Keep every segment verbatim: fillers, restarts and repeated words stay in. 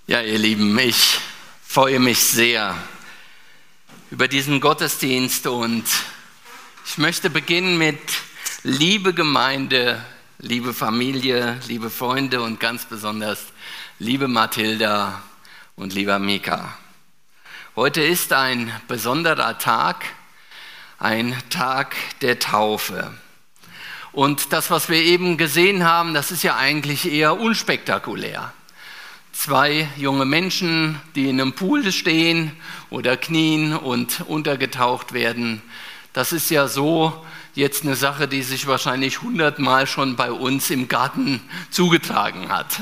Ja, ihr Lieben, ich freue mich sehr über diesen Gottesdienst und ich möchte beginnen mit liebe Gemeinde, liebe Familie, liebe Freunde und ganz besonders liebe Mathilda und lieber Mika. Heute ist ein besonderer Tag, ein Tag der Taufe. Und das, was wir eben gesehen haben, das ist ja eigentlich eher unspektakulär. Zwei junge Menschen, die in einem Pool stehen oder knien und untergetaucht werden. Das ist ja so jetzt eine Sache, die sich wahrscheinlich hundertmal schon bei uns im Garten zugetragen hat.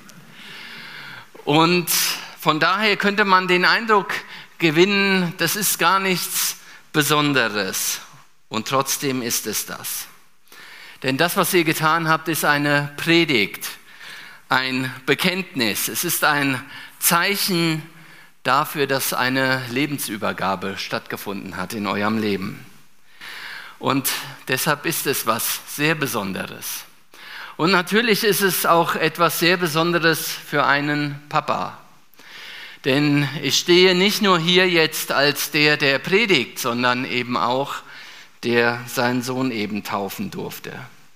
Und von daher könnte man den Eindruck gewinnen, das ist gar nichts Besonderes. Und trotzdem ist es das. Denn das, was ihr getan habt, ist eine Predigt. Ein Bekenntnis. Es ist ein Zeichen dafür, dass eine Lebensübergabe stattgefunden hat in eurem Leben. Und deshalb ist es was sehr Besonderes. Und natürlich ist es auch etwas sehr Besonderes für einen Papa. Denn ich stehe nicht nur hier jetzt als der, der predigt, sondern eben auch der seinen Sohn eben taufen durfte.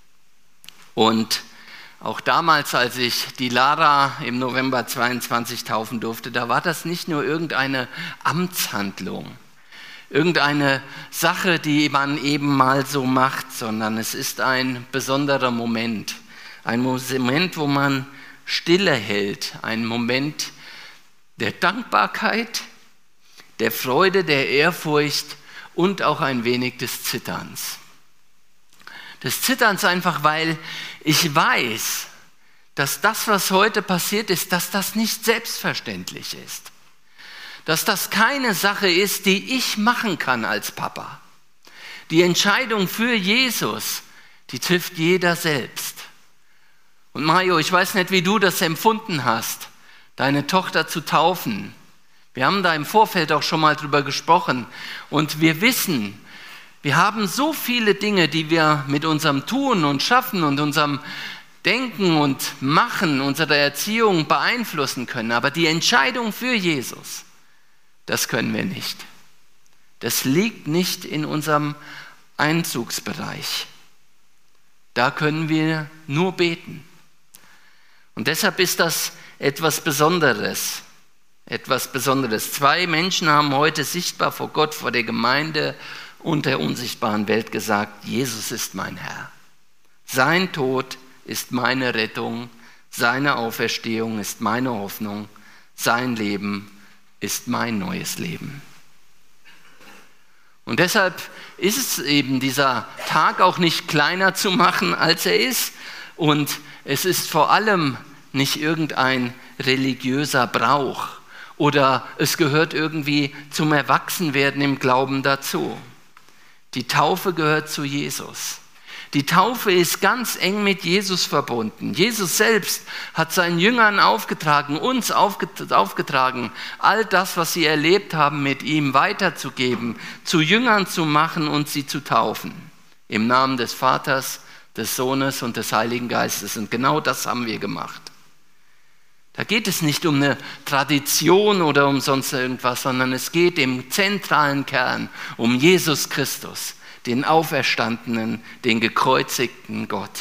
Und auch damals, als ich die Lara im November zweiundzwanzig taufen durfte, da war das nicht nur irgendeine Amtshandlung, irgendeine Sache, die man eben mal so macht, sondern es ist ein besonderer Moment. Ein Moment, wo man Stille hält, ein Moment der Dankbarkeit, der Freude, der Ehrfurcht und auch ein wenig des Zitterns. Des Zitterns einfach, weil ich weiß, dass das, was heute passiert ist, dass das nicht selbstverständlich ist. Dass das keine Sache ist, die ich machen kann als Papa. Die Entscheidung für Jesus, die trifft jeder selbst. Und Mario, ich weiß nicht, wie du das empfunden hast, deine Tochter zu taufen. Wir haben da im Vorfeld auch schon mal drüber gesprochen und wir wissen, wir haben so viele Dinge, die wir mit unserem Tun und Schaffen und unserem Denken und Machen, unserer Erziehung beeinflussen können. Aber die Entscheidung für Jesus, das können wir nicht. Das liegt nicht in unserem Einzugsbereich. Da können wir nur beten. Und deshalb ist das etwas Besonderes. Etwas Besonderes. Zwei Menschen haben heute sichtbar vor Gott, vor der Gemeinde und der unsichtbaren Welt gesagt, Jesus ist mein Herr. Sein Tod ist meine Rettung, seine Auferstehung ist meine Hoffnung, sein Leben ist mein neues Leben. Und deshalb ist es eben dieser Tag auch nicht kleiner zu machen, als er ist. Und es ist vor allem nicht irgendein religiöser Brauch oder es gehört irgendwie zum Erwachsenwerden im Glauben dazu. Die Taufe gehört zu Jesus. Die Taufe ist ganz eng mit Jesus verbunden. Jesus selbst hat seinen Jüngern aufgetragen, uns aufgetragen, all das, was sie erlebt haben, mit ihm weiterzugeben, zu Jüngern zu machen und sie zu taufen. Im Namen des Vaters, des Sohnes und des Heiligen Geistes. Und genau das haben wir gemacht. Da geht es nicht um eine Tradition oder um sonst irgendwas, sondern es geht im zentralen Kern um Jesus Christus, den Auferstandenen, den gekreuzigten Gott.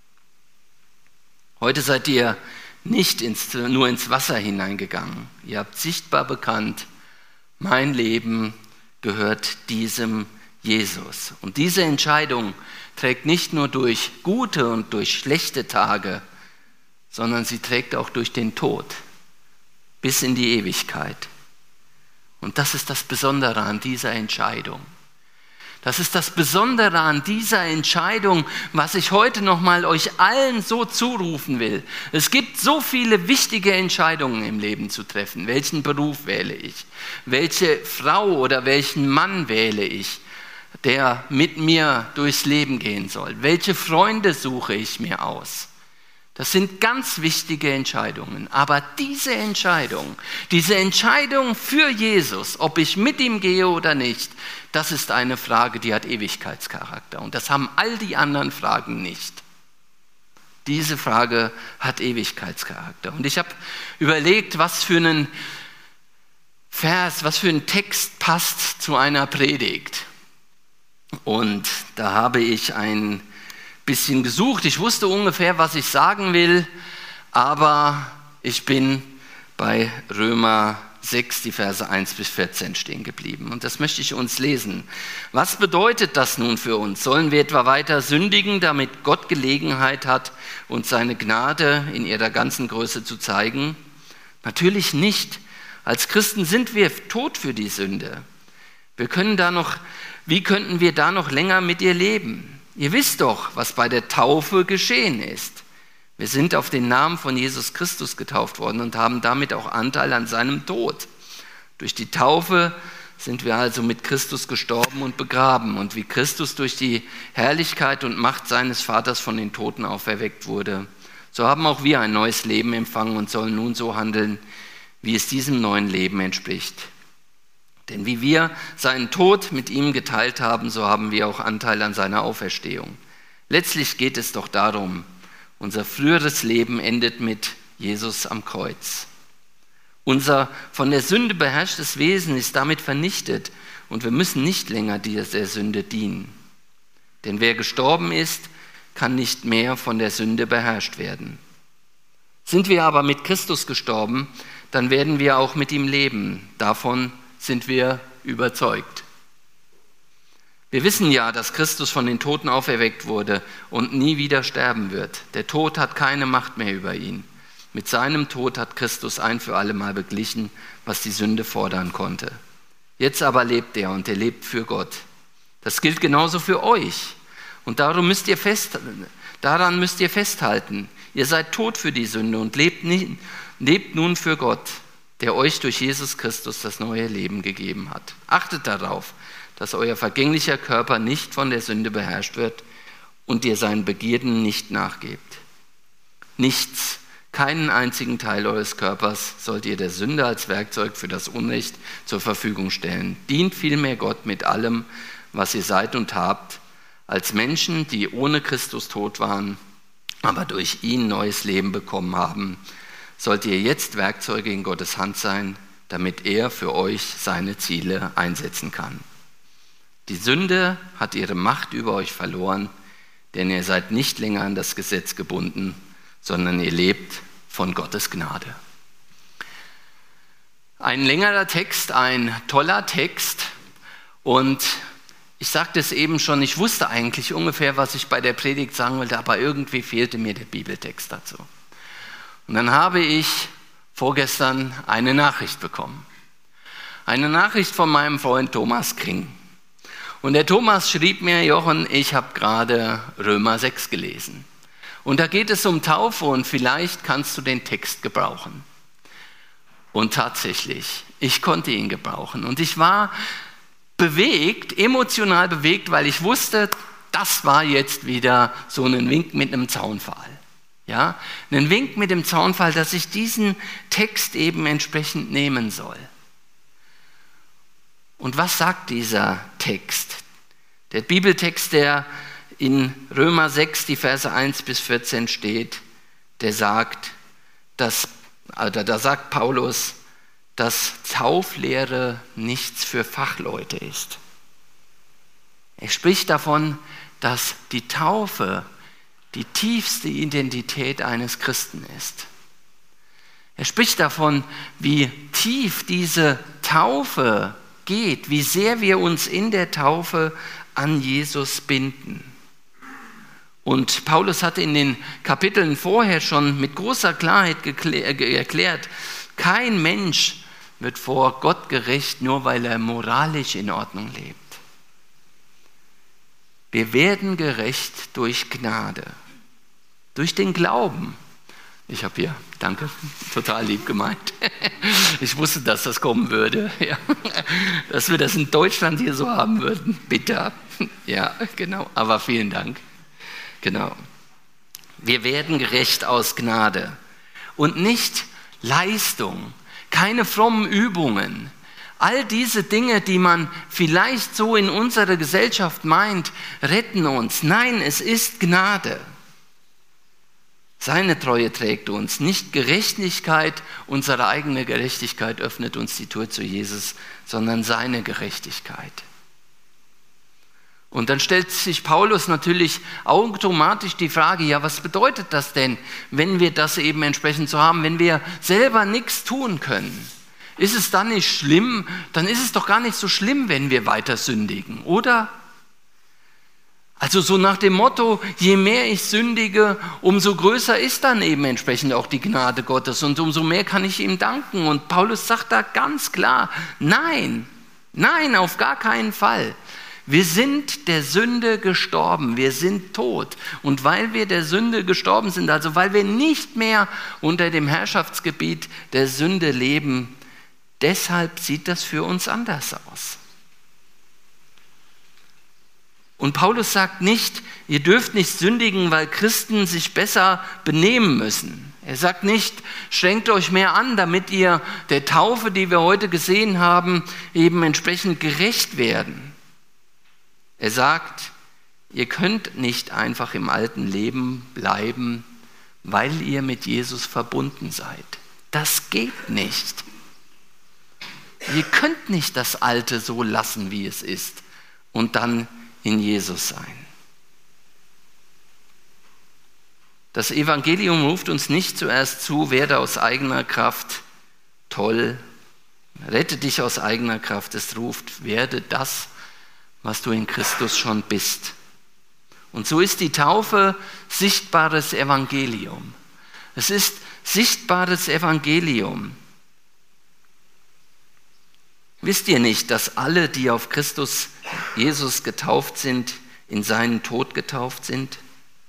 Heute seid ihr nicht ins, nur ins Wasser hineingegangen. Ihr habt sichtbar bekannt, mein Leben gehört diesem Jesus. Und diese Entscheidung trägt nicht nur durch gute und durch schlechte Tage, sondern sie trägt auch durch den Tod bis in die Ewigkeit. Und das ist das Besondere an dieser Entscheidung. Das ist das Besondere an dieser Entscheidung, was ich heute nochmal euch allen so zurufen will. Es gibt so viele wichtige Entscheidungen im Leben zu treffen. Welchen Beruf wähle ich? Welche Frau oder welchen Mann wähle ich, der mit mir durchs Leben gehen soll? Welche Freunde suche ich mir aus? Das sind ganz wichtige Entscheidungen. Aber diese Entscheidung, diese Entscheidung für Jesus, ob ich mit ihm gehe oder nicht, das ist eine Frage, die hat Ewigkeitscharakter. Und das haben all die anderen Fragen nicht. Diese Frage hat Ewigkeitscharakter. Und ich habe überlegt, was für einen Vers, was für ein Text passt zu einer Predigt. Und da habe ich ein bisschen gesucht. Ich wusste ungefähr, was ich sagen will, aber ich bin bei Römer sechs, die Verse eins bis vierzehn stehen geblieben. Und das möchte ich uns lesen. Was bedeutet das nun für uns? Sollen wir etwa weiter sündigen, damit Gott Gelegenheit hat, uns seine Gnade in ihrer ganzen Größe zu zeigen? Natürlich nicht. Als Christen sind wir tot für die Sünde. Wir können da noch, wie könnten wir da noch länger mit ihr leben? Ihr wisst doch, was bei der Taufe geschehen ist. Wir sind auf den Namen von Jesus Christus getauft worden und haben damit auch Anteil an seinem Tod. Durch die Taufe sind wir also mit Christus gestorben und begraben. Und wie Christus durch die Herrlichkeit und Macht seines Vaters von den Toten auferweckt wurde, so haben auch wir ein neues Leben empfangen und sollen nun so handeln, wie es diesem neuen Leben entspricht. Denn wie wir seinen Tod mit ihm geteilt haben, so haben wir auch Anteil an seiner Auferstehung. Letztlich geht es doch darum, unser früheres Leben endet mit Jesus am Kreuz. Unser von der Sünde beherrschtes Wesen ist damit vernichtet und wir müssen nicht länger dieser Sünde dienen. Denn wer gestorben ist, kann nicht mehr von der Sünde beherrscht werden. Sind wir aber mit Christus gestorben, dann werden wir auch mit ihm leben. Davon sind wir überzeugt. Wir wissen ja, dass Christus von den Toten auferweckt wurde und nie wieder sterben wird. Der Tod hat keine Macht mehr über ihn. Mit seinem Tod hat Christus ein für alle Mal beglichen, was die Sünde fordern konnte. Jetzt aber lebt er und er lebt für Gott. Das gilt genauso für euch. Und darum müsst ihr fest, daran müsst ihr festhalten. Ihr seid tot für die Sünde und lebt, nie, lebt nun für Gott, der euch durch Jesus Christus das neue Leben gegeben hat. Achtet darauf, dass euer vergänglicher Körper nicht von der Sünde beherrscht wird und ihr seinen Begierden nicht nachgebt. Nichts, keinen einzigen Teil eures Körpers sollt ihr der Sünde als Werkzeug für das Unrecht zur Verfügung stellen. Dient vielmehr Gott mit allem, was ihr seid und habt, als Menschen, die ohne Christus tot waren, aber durch ihn neues Leben bekommen haben, sollt ihr jetzt Werkzeuge in Gottes Hand sein, damit er für euch seine Ziele einsetzen kann. Die Sünde hat ihre Macht über euch verloren, denn ihr seid nicht länger an das Gesetz gebunden, sondern ihr lebt von Gottes Gnade. Ein längerer Text, ein toller Text. Und ich sagte es eben schon, ich wusste eigentlich ungefähr, was ich bei der Predigt sagen wollte, aber irgendwie fehlte mir der Bibeltext dazu. Und dann habe ich vorgestern eine Nachricht bekommen. Eine Nachricht von meinem Freund Thomas Kring. Und der Thomas schrieb mir: Jochen, ich habe gerade Römer sechs gelesen. Und da geht es um Taufe und vielleicht kannst du den Text gebrauchen. Und tatsächlich, ich konnte ihn gebrauchen. Und ich war bewegt, emotional bewegt, weil ich wusste, das war jetzt wieder so ein Wink mit einem Zaunpfahl. Ja, ein Wink mit dem Zaunpfahl, dass ich diesen Text eben entsprechend nehmen soll. Und was sagt dieser Text? Der Bibeltext, der in Römer sechs, die Verse eins bis vierzehn steht, der sagt, dass, also da sagt Paulus, dass Tauflehre nichts für Fachleute ist. Er spricht davon, dass die Taufe die tiefste Identität eines Christen ist. Er spricht davon, wie tief diese Taufe geht, wie sehr wir uns in der Taufe an Jesus binden. Und Paulus hatte in den Kapiteln vorher schon mit großer Klarheit erklärt, kein Mensch wird vor Gott gerecht, nur weil er moralisch in Ordnung lebt. Wir werden gerecht durch Gnade, durch den Glauben. Ich habe hier, danke, total lieb gemeint. Ich wusste, dass das kommen würde. Ja. Dass wir das in Deutschland hier so haben würden. Bitte. Ja, genau. Aber vielen Dank. Genau. Wir werden gerecht aus Gnade. Und nicht Leistung, keine frommen Übungen. All diese Dinge, die man vielleicht so in unserer Gesellschaft meint, retten uns. Nein, es ist Gnade. Seine Treue trägt uns, nicht Gerechtigkeit, unsere eigene Gerechtigkeit öffnet uns die Tür zu Jesus, sondern seine Gerechtigkeit. Und dann stellt sich Paulus natürlich automatisch die Frage, ja, was bedeutet das denn, wenn wir das eben entsprechend so haben, wenn wir selber nichts tun können? Ist es dann nicht schlimm? Dann ist es doch gar nicht so schlimm, wenn wir weiter sündigen, oder? Also so nach dem Motto, je mehr ich sündige, umso größer ist dann eben entsprechend auch die Gnade Gottes und umso mehr kann ich ihm danken. Und Paulus sagt da ganz klar, nein, nein, auf gar keinen Fall. Wir sind der Sünde gestorben, wir sind tot. Und weil wir der Sünde gestorben sind, also weil wir nicht mehr unter dem Herrschaftsgebiet der Sünde leben, deshalb sieht das für uns anders aus. Und Paulus sagt nicht, ihr dürft nicht sündigen, weil Christen sich besser benehmen müssen. Er sagt nicht, strengt euch mehr an, damit ihr der Taufe, die wir heute gesehen haben, eben entsprechend gerecht werden. Er sagt, ihr könnt nicht einfach im alten Leben bleiben, weil ihr mit Jesus verbunden seid. Das geht nicht. Ihr könnt nicht das Alte so lassen, wie es ist, und dann in Jesus sein. Das Evangelium ruft uns nicht zuerst zu, werde aus eigener Kraft toll, rette dich aus eigener Kraft. Es ruft, werde das, was du in Christus schon bist. Und so ist die Taufe sichtbares Evangelium. Es ist sichtbares Evangelium. Wisst ihr nicht, dass alle, die auf Christus Jesus getauft sind, in seinen Tod getauft sind?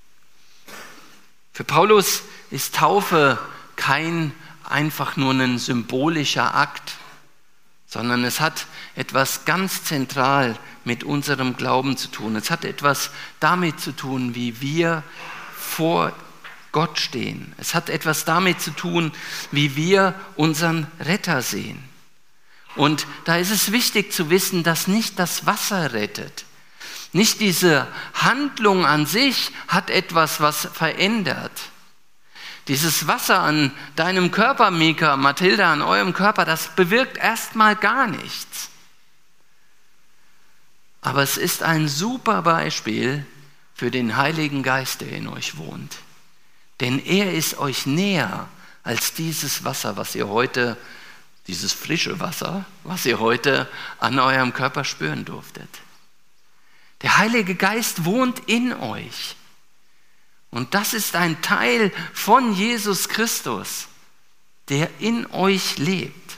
Für Paulus ist Taufe kein einfach nur ein symbolischer Akt, sondern es hat etwas ganz zentral mit unserem Glauben zu tun. Es hat etwas damit zu tun, wie wir vor Gott stehen. Es hat etwas damit zu tun, wie wir unseren Retter sehen. Und da ist es wichtig zu wissen, dass nicht das Wasser rettet. Nicht diese Handlung an sich hat etwas, was verändert. Dieses Wasser an deinem Körper, Mika, Mathilda, an eurem Körper, das bewirkt erstmal gar nichts. Aber es ist ein super Beispiel für den Heiligen Geist, der in euch wohnt. Denn er ist euch näher als dieses Wasser, was ihr heute Dieses frische Wasser, was ihr heute an eurem Körper spüren durftet. Der Heilige Geist wohnt in euch. Und das ist ein Teil von Jesus Christus, der in euch lebt.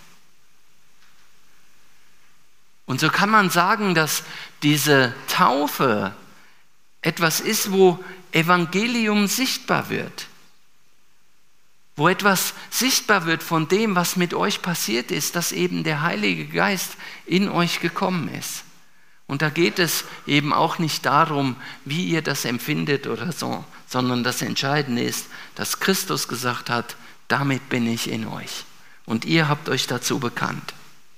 Und so kann man sagen, dass diese Taufe etwas ist, wo Evangelium sichtbar wird. Wo etwas sichtbar wird von dem, was mit euch passiert ist, dass eben der Heilige Geist in euch gekommen ist. Und da geht es eben auch nicht darum, wie ihr das empfindet oder so, sondern das Entscheidende ist, dass Christus gesagt hat, damit bin ich in euch. Und ihr habt euch dazu bekannt.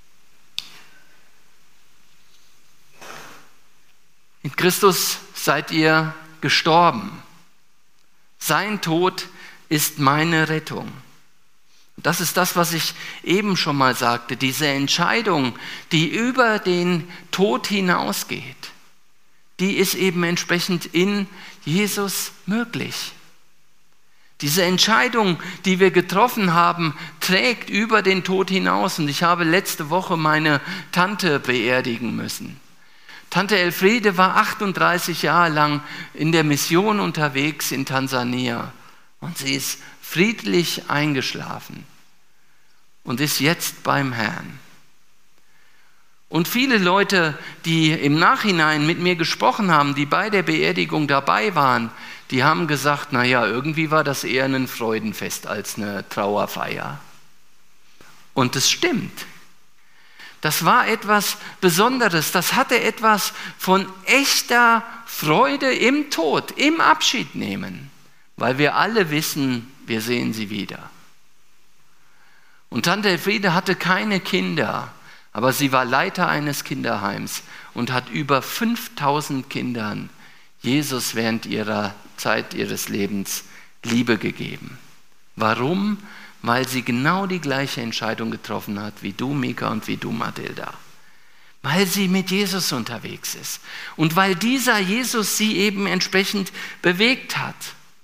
In Christus seid ihr gestorben. Sein Tod ist meine Rettung. Das ist das, was ich eben schon mal sagte, diese Entscheidung, die über den Tod hinausgeht, die ist eben entsprechend in Jesus möglich. Diese Entscheidung, die wir getroffen haben, trägt über den Tod hinaus. Und ich habe letzte Woche meine Tante beerdigen müssen. Tante Elfriede war achtunddreißig Jahre lang in der Mission unterwegs in Tansania. Und sie ist friedlich eingeschlafen und ist jetzt beim Herrn. Und viele Leute, die im Nachhinein mit mir gesprochen haben, die bei der Beerdigung dabei waren, die haben gesagt, naja, irgendwie war das eher ein Freudenfest als eine Trauerfeier. Und es stimmt. Das war etwas Besonderes. Das hatte etwas von echter Freude im Tod, im Abschied nehmen. Weil wir alle wissen, wir sehen sie wieder. Und Tante Elfriede hatte keine Kinder, aber sie war Leiter eines Kinderheims und hat über fünftausend Kindern Jesus während ihrer Zeit ihres Lebens Liebe gegeben. Warum? Weil sie genau die gleiche Entscheidung getroffen hat, wie du, Mika, und wie du, Mathilda. Weil sie mit Jesus unterwegs ist. Und weil dieser Jesus sie eben entsprechend bewegt hat.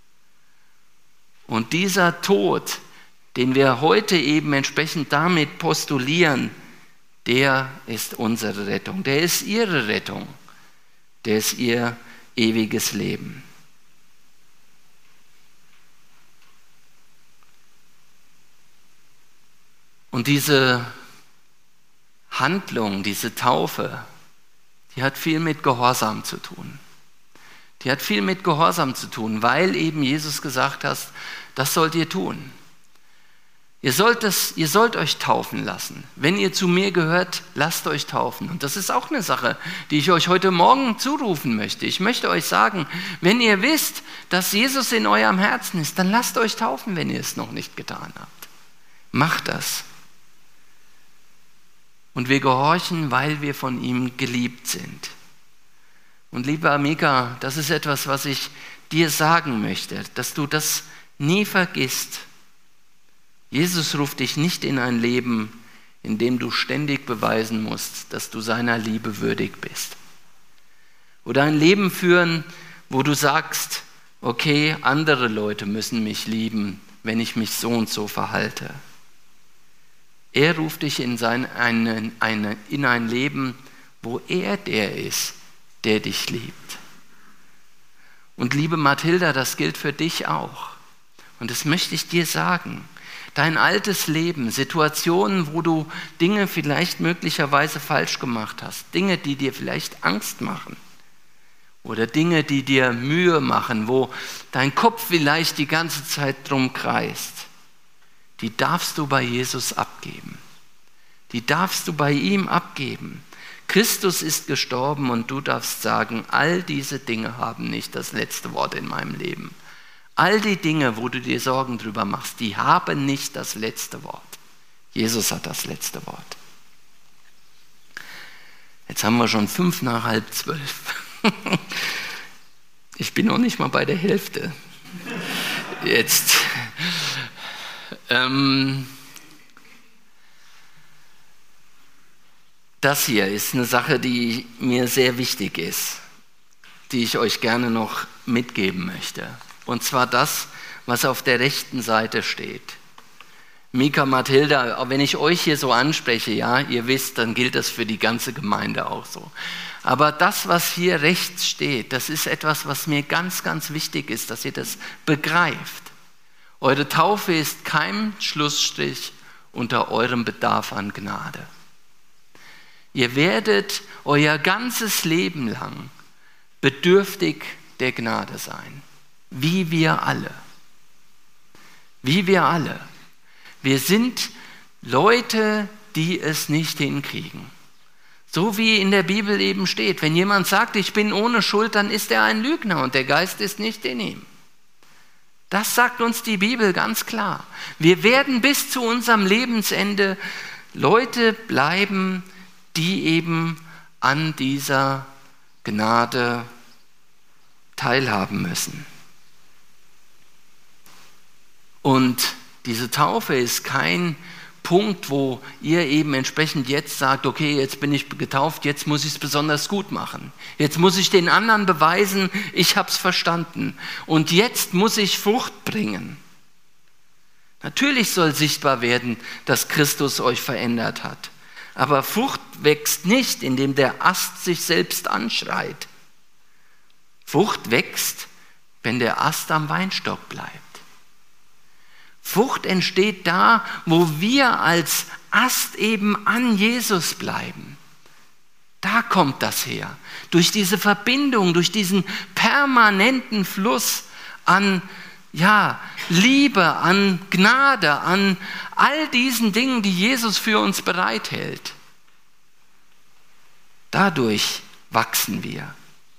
Und dieser Tod, den wir heute eben entsprechend damit postulieren, der ist unsere Rettung, der ist ihre Rettung, der ist ihr ewiges Leben. Und diese Handlung, diese Taufe, die hat viel mit Gehorsam zu tun. Die hat viel mit Gehorsam zu tun, weil eben Jesus gesagt hat, das sollt ihr tun. Ihr sollt, das, ihr sollt euch taufen lassen. Wenn ihr zu mir gehört, lasst euch taufen. Und das ist auch eine Sache, die ich euch heute Morgen zurufen möchte. Ich möchte euch sagen, wenn ihr wisst, dass Jesus in eurem Herzen ist, dann lasst euch taufen, wenn ihr es noch nicht getan habt. Macht das. Und wir gehorchen, weil wir von ihm geliebt sind. Und lieber Mika, das ist etwas, was ich dir sagen möchte, dass du das nie vergisst. Jesus ruft dich nicht in ein Leben, in dem du ständig beweisen musst, dass du seiner Liebe würdig bist. Oder ein Leben führen, wo du sagst, okay, andere Leute müssen mich lieben, wenn ich mich so und so verhalte. Er ruft dich in, sein, eine, eine, in ein Leben, wo er der ist, der dich liebt. Und liebe Mathilda, das gilt für dich auch. Und das möchte ich dir sagen. Dein altes Leben, Situationen, wo du Dinge vielleicht möglicherweise falsch gemacht hast, Dinge, die dir vielleicht Angst machen oder Dinge, die dir Mühe machen, wo dein Kopf vielleicht die ganze Zeit drum kreist, die darfst du bei Jesus abgeben. Die darfst du bei ihm abgeben. Christus ist gestorben und du darfst sagen, all diese Dinge haben nicht das letzte Wort in meinem Leben. All die Dinge, wo du dir Sorgen drüber machst, die haben nicht das letzte Wort. Jesus hat das letzte Wort. Jetzt haben wir schon fünf nach halb zwölf. Ich bin noch nicht mal bei der Hälfte. Jetzt. Ähm, das hier ist eine Sache, die mir sehr wichtig ist, die ich euch gerne noch mitgeben möchte. Und zwar das, was auf der rechten Seite steht. Mika, Mathilda, wenn ich euch hier so anspreche, ja, ihr wisst, dann gilt das für die ganze Gemeinde auch so. Aber das, was hier rechts steht, das ist etwas, was mir ganz, ganz wichtig ist, dass ihr das begreift. Eure Taufe ist kein Schlussstrich unter eurem Bedarf an Gnade. Ihr werdet euer ganzes Leben lang bedürftig der Gnade sein. Wie wir alle. Wie wir alle. Wir sind Leute, die es nicht hinkriegen. So wie in der Bibel eben steht, wenn jemand sagt, ich bin ohne Schuld, dann ist er ein Lügner und der Geist ist nicht in ihm. Das sagt uns die Bibel ganz klar. Wir werden bis zu unserem Lebensende Leute bleiben, die eben an dieser Gnade teilhaben müssen. Und diese Taufe ist kein Punkt, wo ihr eben entsprechend jetzt sagt, okay, jetzt bin ich getauft, jetzt muss ich es besonders gut machen. Jetzt muss ich den anderen beweisen, ich habe es verstanden. Und jetzt muss ich Frucht bringen. Natürlich soll sichtbar werden, dass Christus euch verändert hat. Aber Frucht wächst nicht, indem der Ast sich selbst anschreit. Frucht wächst, wenn der Ast am Weinstock bleibt. Frucht entsteht da, wo wir als Ast eben an Jesus bleiben. Da kommt das her. Durch diese Verbindung, durch diesen permanenten Fluss an ja, Liebe, an Gnade, an all diesen Dingen, die Jesus für uns bereithält. Dadurch wachsen wir.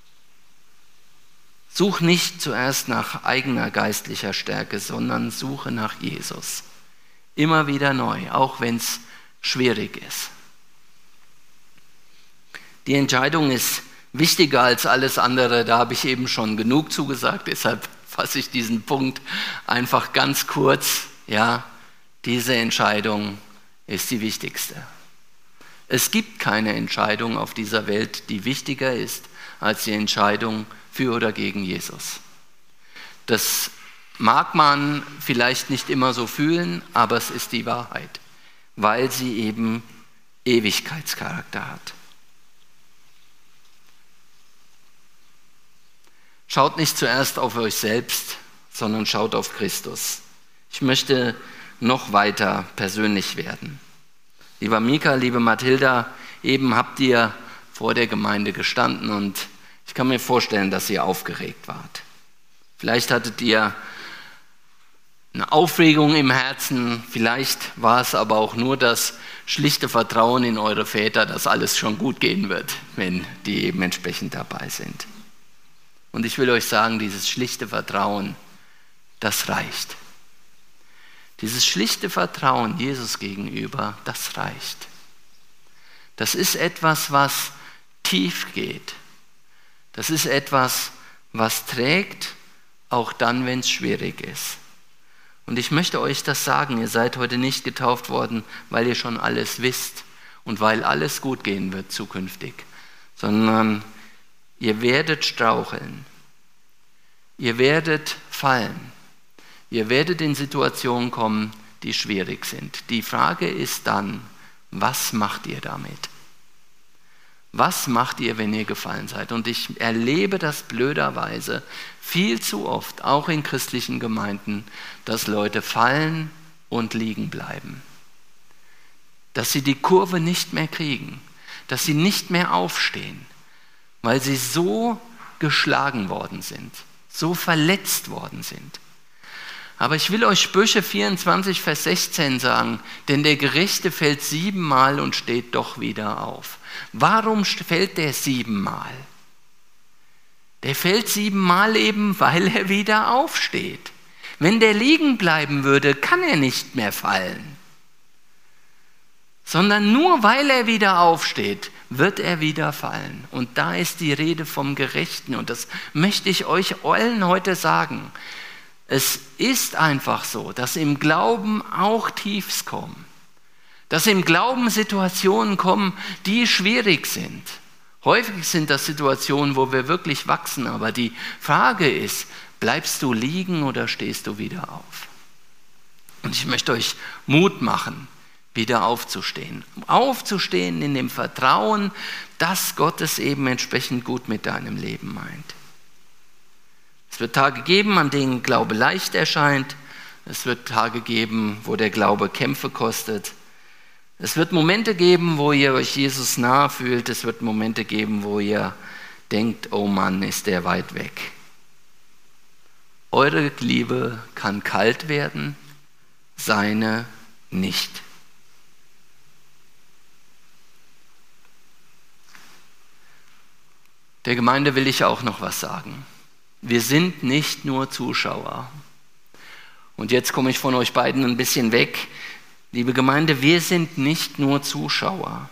Such nicht zuerst nach eigener geistlicher Stärke, sondern suche nach Jesus. Immer wieder neu, auch wenn es schwierig ist. Die Entscheidung ist wichtiger als alles andere, da habe ich eben schon genug zugesagt, deshalb fasse ich diesen Punkt einfach ganz kurz. Ja, diese Entscheidung ist die wichtigste. Es gibt keine Entscheidung auf dieser Welt, die wichtiger ist als die Entscheidung für oder gegen Jesus. Das mag man vielleicht nicht immer so fühlen, aber es ist die Wahrheit, weil sie eben Ewigkeitscharakter hat. Schaut nicht zuerst auf euch selbst, sondern schaut auf Christus. Ich möchte noch weiter persönlich werden. Lieber Mika, liebe Mathilda, eben habt ihr vor der Gemeinde gestanden und ich kann mir vorstellen, dass ihr aufgeregt wart. Vielleicht hattet ihr eine Aufregung im Herzen, vielleicht war es aber auch nur das schlichte Vertrauen in eure Väter, dass alles schon gut gehen wird, wenn die eben entsprechend dabei sind. Und ich will euch sagen, dieses schlichte Vertrauen, das reicht. Dieses schlichte Vertrauen Jesus gegenüber, das reicht. Das ist etwas, was tief geht. Das ist etwas, was trägt, auch dann, wenn es schwierig ist. Und ich möchte euch das sagen, ihr seid heute nicht getauft worden, weil ihr schon alles wisst und weil alles gut gehen wird zukünftig, sondern ihr werdet straucheln, ihr werdet fallen, ihr werdet in Situationen kommen, die schwierig sind. Die Frage ist dann, was macht ihr damit? Was macht ihr, wenn ihr gefallen seid? Und ich erlebe das blöderweise viel zu oft, auch in christlichen Gemeinden, dass Leute fallen und liegen bleiben. Dass sie die Kurve nicht mehr kriegen, dass sie nicht mehr aufstehen, weil sie so geschlagen worden sind, so verletzt worden sind. Aber ich will euch Sprüche vierundzwanzig, Vers sechzehn sagen, denn der Gerechte fällt siebenmal und steht doch wieder auf. Warum fällt der siebenmal? Der fällt siebenmal eben, weil er wieder aufsteht. Wenn der liegen bleiben würde, kann er nicht mehr fallen. Sondern nur weil er wieder aufsteht, wird er wieder fallen. Und da ist die Rede vom Gerechten. Und das möchte ich euch allen heute sagen. Es ist einfach so, dass im Glauben auch Tiefs kommen. Dass im Glauben Situationen kommen, die schwierig sind. Häufig sind das Situationen, wo wir wirklich wachsen. Aber die Frage ist, bleibst du liegen oder stehst du wieder auf? Und ich möchte euch Mut machen, wieder aufzustehen. Aufzustehen in dem Vertrauen, dass Gott es eben entsprechend gut mit deinem Leben meint. Es wird Tage geben, an denen Glaube leicht erscheint. Es wird Tage geben, wo der Glaube Kämpfe kostet. Es wird Momente geben, wo ihr euch Jesus nahe fühlt. Es wird Momente geben, wo ihr denkt, oh Mann, ist der weit weg. Eure Liebe kann kalt werden, seine nicht. Der Gemeinde will ich auch noch was sagen. Wir sind nicht nur Zuschauer. Und jetzt komme ich von euch beiden ein bisschen weg. Liebe Gemeinde, wir sind nicht nur Zuschauer.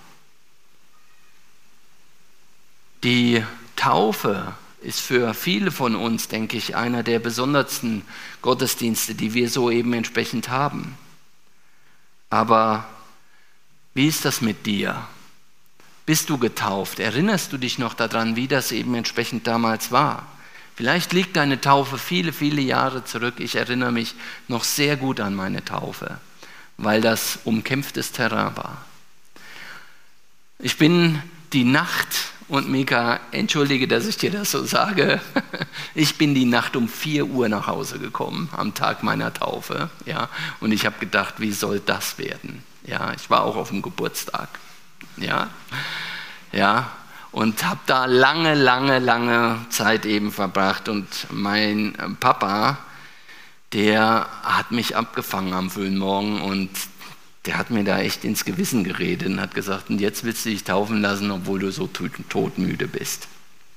Die Taufe ist für viele von uns, denke ich, einer der besondersten Gottesdienste, die wir so eben entsprechend haben. Aber wie ist das mit dir? Bist du getauft? Erinnerst du dich noch daran, wie das eben entsprechend damals war? Vielleicht liegt deine Taufe viele, viele Jahre zurück. Ich erinnere mich noch sehr gut an meine Taufe, weil das umkämpftes Terrain war. Ich bin die Nacht, und Mika, entschuldige, dass ich dir das so sage, ich bin die Nacht um vier Uhr nach Hause gekommen, am Tag meiner Taufe. Ja, und ich habe gedacht, wie soll das werden? Ja, ich war auch auf dem Geburtstag. Ja, ja. Und habe da lange, lange, lange Zeit eben verbracht. Und mein Papa, der hat mich abgefangen am frühen Morgen und der hat mir da echt ins Gewissen geredet und hat gesagt, und jetzt willst du dich taufen lassen, obwohl du so todmüde bist.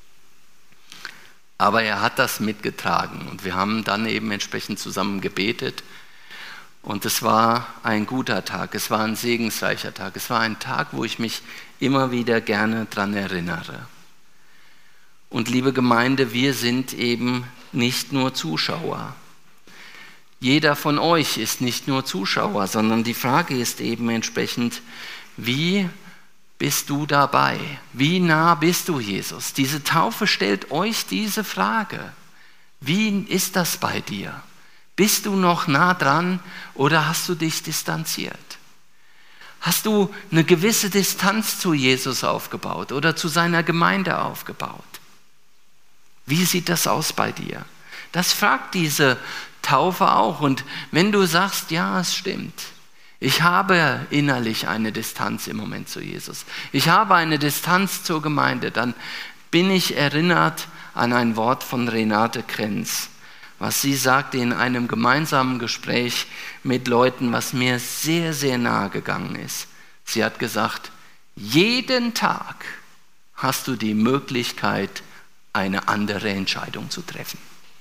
Aber er hat das mitgetragen und wir haben dann eben entsprechend zusammen gebetet. Und es war ein guter Tag, es war ein segensreicher Tag, es war ein Tag, wo ich mich immer wieder gerne dran erinnere. Und liebe Gemeinde, wir sind eben nicht nur Zuschauer. Jeder von euch ist nicht nur Zuschauer, sondern die Frage ist eben entsprechend, wie bist du dabei? Wie nah bist du Jesus? Diese Taufe stellt euch diese Frage. Wie ist das bei dir? Bist du noch nah dran oder hast du dich distanziert? Hast du eine gewisse Distanz zu Jesus aufgebaut oder zu seiner Gemeinde aufgebaut? Wie sieht das aus bei dir? Das fragt diese Taufe auch. Und wenn du sagst, ja, es stimmt, ich habe innerlich eine Distanz im Moment zu Jesus, ich habe eine Distanz zur Gemeinde, dann bin ich erinnert an ein Wort von Renate Krenz, was sie sagte in einem gemeinsamen Gespräch mit Leuten, was mir sehr, sehr nahe gegangen ist. Sie hat gesagt, jeden Tag hast du die Möglichkeit, eine andere Entscheidung zu treffen.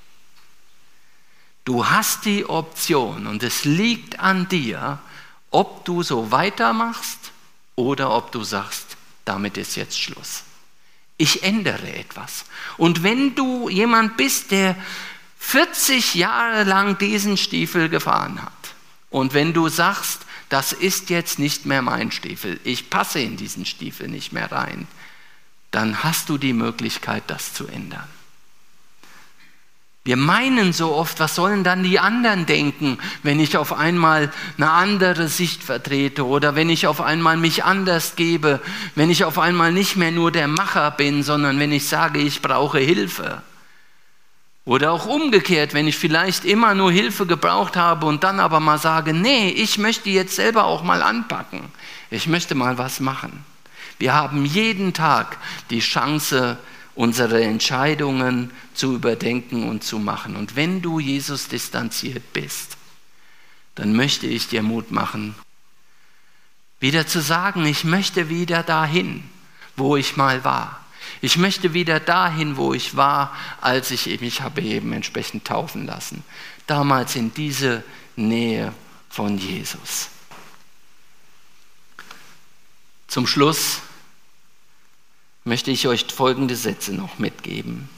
Du hast die Option und es liegt an dir, ob du so weitermachst oder ob du sagst, damit ist jetzt Schluss. Ich ändere etwas. Und wenn du jemand bist, der vierzig Jahre lang diesen Stiefel gefahren hat und wenn du sagst, das ist jetzt nicht mehr mein Stiefel, ich passe in diesen Stiefel nicht mehr rein, dann hast du die Möglichkeit, das zu ändern. Wir meinen so oft, was sollen dann die anderen denken, wenn ich auf einmal eine andere Sicht vertrete oder wenn ich auf einmal mich anders gebe, wenn ich auf einmal nicht mehr nur der Macher bin, sondern wenn ich sage, ich brauche Hilfe. Oder auch umgekehrt, wenn ich vielleicht immer nur Hilfe gebraucht habe und dann aber mal sage, nee, ich möchte jetzt selber auch mal anpacken. Ich möchte mal was machen. Wir haben jeden Tag die Chance, unsere Entscheidungen zu überdenken und zu machen. Und wenn du Jesus distanziert bist, dann möchte ich dir Mut machen, wieder zu sagen, ich möchte wieder dahin, wo ich mal war. Ich möchte wieder dahin, wo ich war, als ich mich habe eben entsprechend taufen lassen. Damals in diese Nähe von Jesus. Zum Schluss möchte ich euch folgende Sätze noch mitgeben.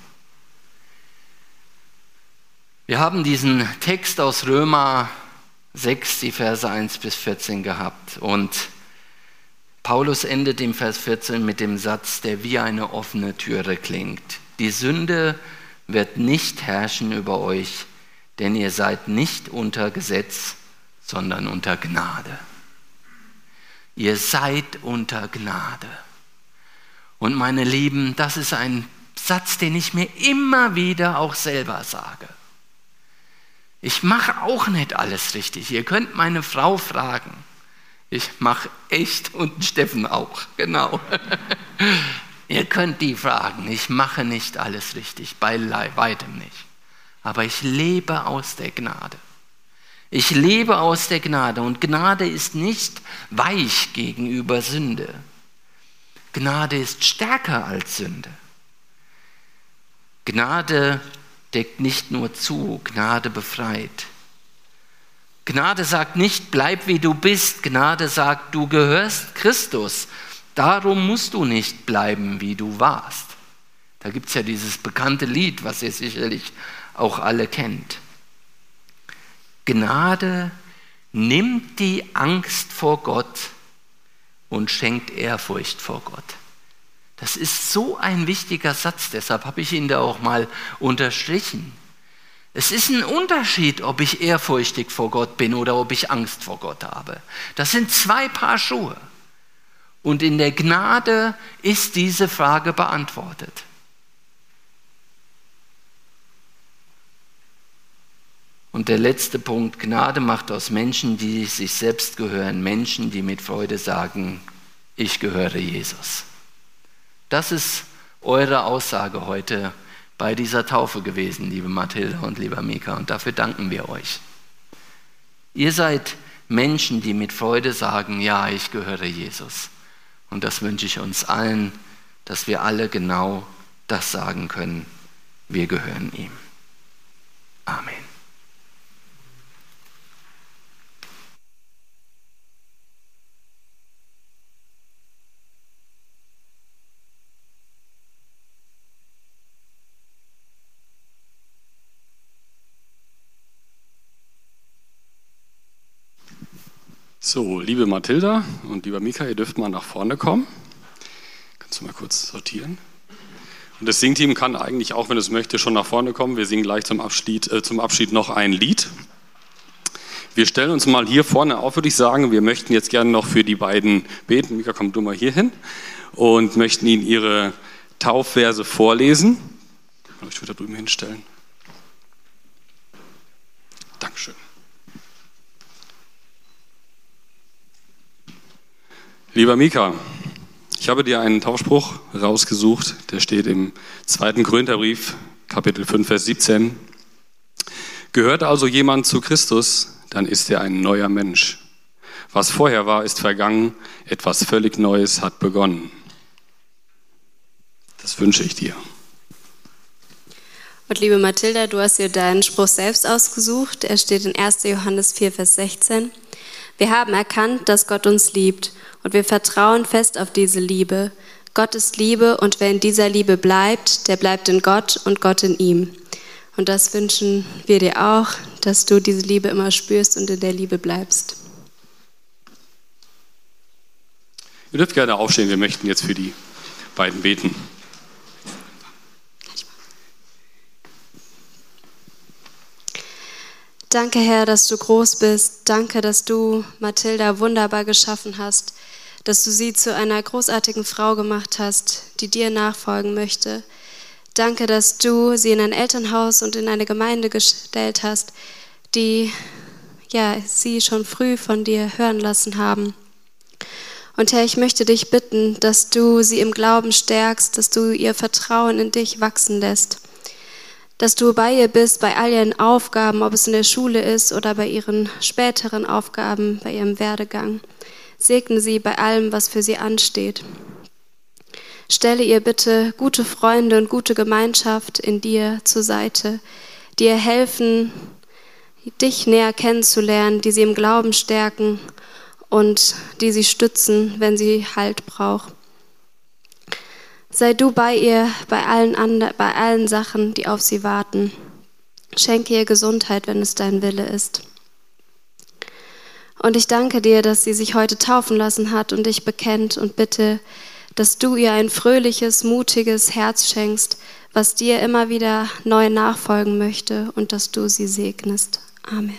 Wir haben diesen Text aus Römer sechs, die Verse eins bis vierzehn gehabt und Paulus endet im Vers vierzehn mit dem Satz, der wie eine offene Türe klingt. Die Sünde wird nicht herrschen über euch, denn ihr seid nicht unter Gesetz, sondern unter Gnade. Ihr seid unter Gnade. Und meine Lieben, das ist ein Satz, den ich mir immer wieder auch selber sage. Ich mache auch nicht alles richtig. Ihr könnt meine Frau fragen. Ich mache echt und Steffen auch, genau. Ihr könnt die fragen. Ich mache nicht alles richtig, bei weitem nicht. Aber ich lebe aus der Gnade. Ich lebe aus der Gnade und Gnade ist nicht weich gegenüber Sünde. Gnade ist stärker als Sünde. Gnade deckt nicht nur zu, Gnade befreit. Gnade sagt nicht, bleib wie du bist. Gnade sagt, du gehörst Christus. Darum musst du nicht bleiben, wie du warst. Da gibt es ja dieses bekannte Lied, was ihr sicherlich auch alle kennt. Gnade nimmt die Angst vor Gott und schenkt Ehrfurcht vor Gott. Das ist so ein wichtiger Satz, deshalb habe ich ihn da auch mal unterstrichen. Es ist ein Unterschied, ob ich ehrfurchtig vor Gott bin oder ob ich Angst vor Gott habe. Das sind zwei Paar Schuhe. Und in der Gnade ist diese Frage beantwortet. Und der letzte Punkt, Gnade macht aus Menschen, die sich selbst gehören, Menschen, die mit Freude sagen, ich gehöre Jesus. Das ist eure Aussage heute bei dieser Taufe gewesen, liebe Mathilda und lieber Mika, und dafür danken wir euch. Ihr seid Menschen, die mit Freude sagen, ja, ich gehöre Jesus. Und das wünsche ich uns allen, dass wir alle genau das sagen können, wir gehören ihm. Amen. So, liebe Mathilda und lieber Mika, ihr dürft mal nach vorne kommen. Kannst du mal kurz sortieren? Und das Singteam kann eigentlich auch, wenn es möchte, schon nach vorne kommen. Wir singen gleich zum Abschied, äh, zum Abschied noch ein Lied. Wir stellen uns mal hier vorne auf, würde ich sagen. Wir möchten jetzt gerne noch für die beiden beten. Mika, komm du mal hier hin. Und möchten ihnen ihre Taufverse vorlesen. Ich kann euch wieder drüben hinstellen. Dankeschön. Lieber Mika, ich habe dir einen Taufspruch rausgesucht, der steht im zweiten Korintherbrief, Kapitel fünf, Vers siebzehn. Gehört also jemand zu Christus, dann ist er ein neuer Mensch. Was vorher war, ist vergangen, etwas völlig Neues hat begonnen. Das wünsche ich dir. Und liebe Mathilda, du hast dir deinen Spruch selbst ausgesucht. Er steht in erster Johannes vier, Vers sechzehn. Wir haben erkannt, dass Gott uns liebt und wir vertrauen fest auf diese Liebe. Gott ist Liebe und wer in dieser Liebe bleibt, der bleibt in Gott und Gott in ihm. Und das wünschen wir dir auch, dass du diese Liebe immer spürst und in der Liebe bleibst. Ihr dürft gerne aufstehen, wir möchten jetzt für die beiden beten. Danke, Herr, dass du groß bist. Danke, dass du Mathilda wunderbar geschaffen hast, dass du sie zu einer großartigen Frau gemacht hast, die dir nachfolgen möchte. Danke, dass du sie in ein Elternhaus und in eine Gemeinde gestellt hast, die ja, sie schon früh von dir hören lassen haben. Und Herr, ich möchte dich bitten, dass du sie im Glauben stärkst, dass du ihr Vertrauen in dich wachsen lässt. Dass du bei ihr bist, bei all ihren Aufgaben, ob es in der Schule ist oder bei ihren späteren Aufgaben, bei ihrem Werdegang. Segne sie bei allem, was für sie ansteht. Stelle ihr bitte gute Freunde und gute Gemeinschaft in dir zur Seite, die ihr helfen, dich näher kennenzulernen, die sie im Glauben stärken und die sie stützen, wenn sie Halt braucht. Sei du bei ihr, bei allen, andre, bei allen Sachen, die auf sie warten. Schenke ihr Gesundheit, wenn es dein Wille ist. Und ich danke dir, dass sie sich heute taufen lassen hat und dich bekennt und bitte, dass du ihr ein fröhliches, mutiges Herz schenkst, was dir immer wieder neu nachfolgen möchte und dass du sie segnest. Amen.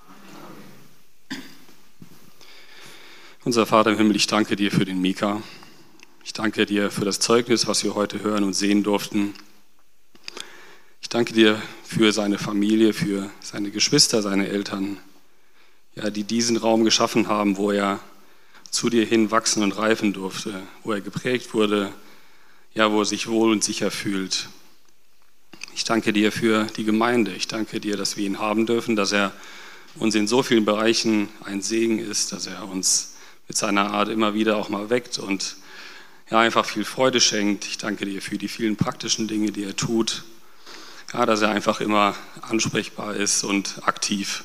Unser Vater im Himmel, ich danke dir für den Mika. Ich danke dir für das Zeugnis, was wir heute hören und sehen durften. Ich danke dir für seine Familie, für seine Geschwister, seine Eltern, ja, die diesen Raum geschaffen haben, wo er zu dir hin wachsen und reifen durfte, wo er geprägt wurde, ja, wo er sich wohl und sicher fühlt. Ich danke dir für die Gemeinde. Ich danke dir, dass wir ihn haben dürfen, dass er uns in so vielen Bereichen ein Segen ist, dass er uns mit seiner Art immer wieder auch mal weckt und ja, einfach viel Freude schenkt. Ich danke dir für die vielen praktischen Dinge, die er tut. Ja, dass er einfach immer ansprechbar ist und aktiv.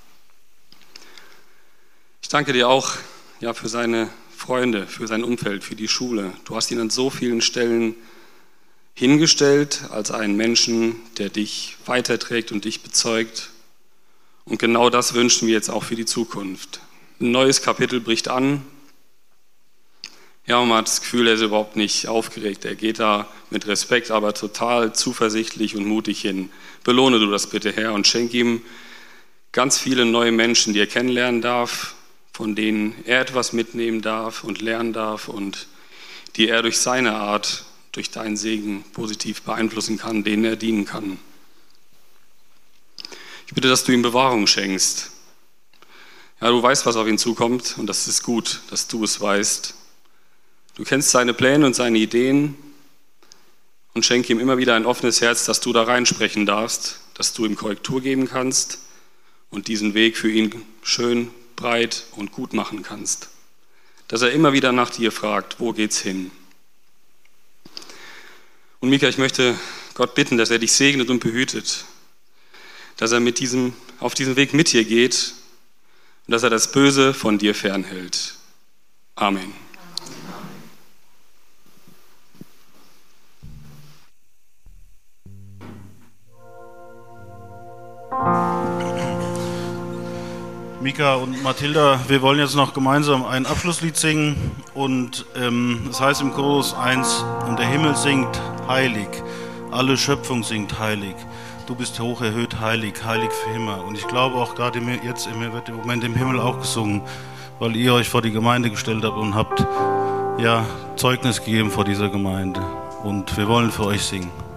Ich danke dir auch ja, für seine Freunde, für sein Umfeld, für die Schule. Du hast ihn an so vielen Stellen hingestellt als einen Menschen, der dich weiterträgt und dich bezeugt. Und genau das wünschen wir jetzt auch für die Zukunft. Ein neues Kapitel bricht an. Ja, und man hat das Gefühl, er ist überhaupt nicht aufgeregt. Er geht da mit Respekt, aber total zuversichtlich und mutig hin. Belohne du das bitte, Herr, und schenk ihm ganz viele neue Menschen, die er kennenlernen darf, von denen er etwas mitnehmen darf und lernen darf und die er durch seine Art, durch deinen Segen positiv beeinflussen kann, denen er dienen kann. Ich bitte, dass du ihm Bewahrung schenkst. Ja, du weißt, was auf ihn zukommt und das ist gut, dass du es weißt. Du kennst seine Pläne und seine Ideen und schenke ihm immer wieder ein offenes Herz, dass du da reinsprechen darfst, dass du ihm Korrektur geben kannst und diesen Weg für ihn schön, breit und gut machen kannst. Dass er immer wieder nach dir fragt, wo geht's hin? Und Mika, ich möchte Gott bitten, dass er dich segnet und behütet, dass er mit diesem, auf diesem Weg mit dir geht und dass er das Böse von dir fernhält. Amen. Mika und Mathilda, wir wollen jetzt noch gemeinsam ein Abschlusslied singen und ähm, das heißt im Chorus eins, und der Himmel singt heilig, alle Schöpfung singt heilig, du bist hoch erhöht heilig, heilig für immer. Und ich glaube auch gerade jetzt wird im Moment im Himmel auch gesungen, weil ihr euch vor die Gemeinde gestellt habt und habt ja Zeugnis gegeben vor dieser Gemeinde und wir wollen für euch singen.